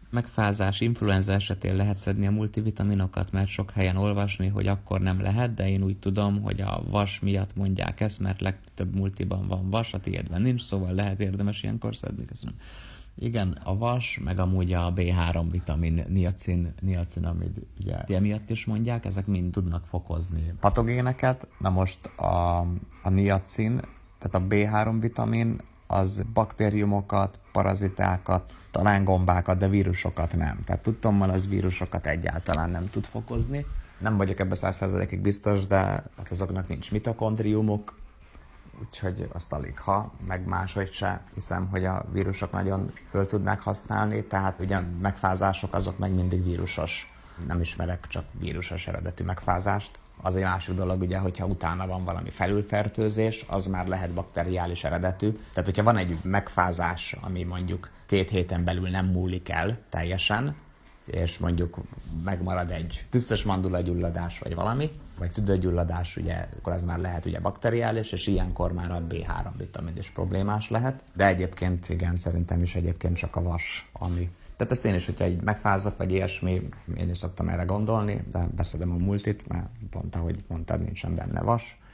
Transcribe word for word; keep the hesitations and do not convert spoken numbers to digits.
Megfázás, influenza esetén lehet szedni a multivitaminokat, mert sok helyen olvasni, hogy akkor nem lehet, de én úgy tudom, hogy a vas miatt mondják ezt, mert legtöbb multiban van vas, a tiédben nincs, szóval lehet érdemes ilyenkor szedni. Köszönöm. Igen, a vas, meg amúgy a bé három vitamin, niacin, niacinamid, ugye emiatt is mondják, ezek mind tudnak fokozni patogéneket. Na most a, a niacin, tehát a bé három vitamin, az baktériumokat, parazitákat, talán gombákat, de vírusokat nem. Tehát tudtommal az vírusokat egyáltalán nem tud fokozni. Nem vagyok ebben száz százalékig biztos, de hát azoknak nincs mitokondriumuk, úgyhogy azt alig ha, meg máshogy se hiszem, hogy a vírusok nagyon föl tudnák használni, tehát ugye megfázások azok meg mindig vírusos. Nem ismerek csak vírusos eredetű megfázást. Az egy másik dolog, ugye, hogyha utána van valami felülfertőzés, az már lehet bakteriális eredetű. Tehát, hogyha van egy megfázás, ami mondjuk két héten belül nem múlik el teljesen, és mondjuk megmarad egy tüsztös mandulagyulladás, vagy valami, vagy tüdőgyulladás, ugye, akkor az már lehet ugye bakteriális, és ilyenkor már a bé három vitamin is problémás lehet. De egyébként igen, szerintem is egyébként csak a vas, ami... Tehát ezt én is, hogyha egy megfázok, vagy ilyesmi, én is szoktam erre gondolni, de beszedem a multit, mert pont ahogy mondtad, nincsen benne vas.